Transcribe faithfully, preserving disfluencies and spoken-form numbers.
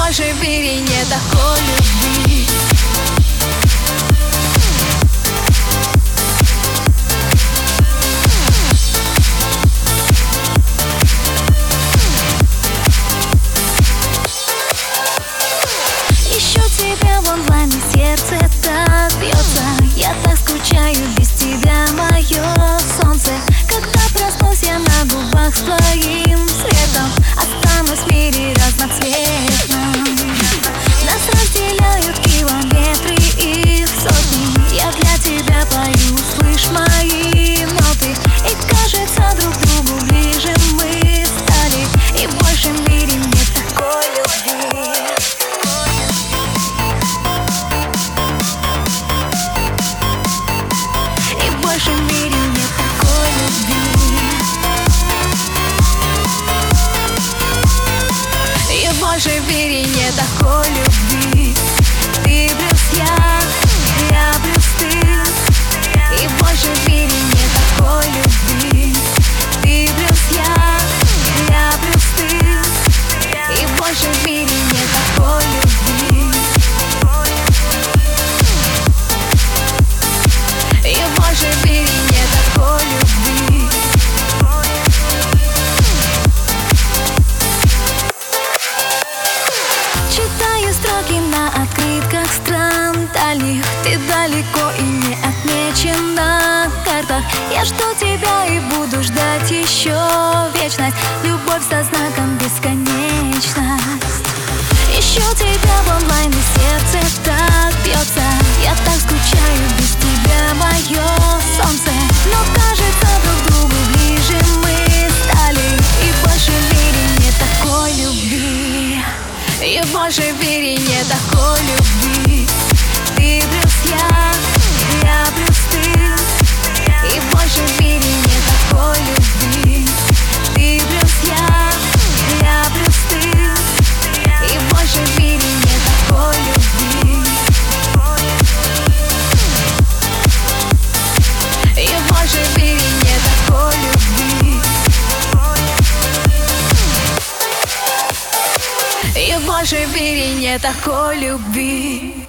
больше в мире нет такой любви. Ищу тебя в онлайн, и сердце так бьется. Я так скучаю без тебя, мое солнце. Когда проснусь я на губах с твоим светом, останусь в мире разноцветном. Нас разделяют километры и сотни. Я для тебя пою, слышь мои ноты. И кажется, друг другу ближе мы стали. И больше в мире нет такой любви. Больше в мире нет такой любви. И больше в мире нет такой любви. Ты плюс я, я плюс ты. И больше в мире нет такой любви. Ты плюс я, я плюс ты. И больше в мире нет такой любви. И больше в мире нет такой любви. Читаю строки на открытках стран дальних. Ты далеко и не отмечен на картах. Я жду тебя и буду ждать еще вечность. Любовь со знаком бесконечность. Ищу тебя в онлайн, и сердце так бьется. Я так скучаю без тебя, мое солнце. Но кажется, друг другу ближе мы стали. И больше в мире нет такой любви. И больше в мире нет такой любви. Ты плюс я, я плюс ты. И больше в мире нет такой любви. Ты плюс я, я плюс ты. И больше в мире нет такой любви. И больше в мире нет такой любви. И больше в мире нет такой любви.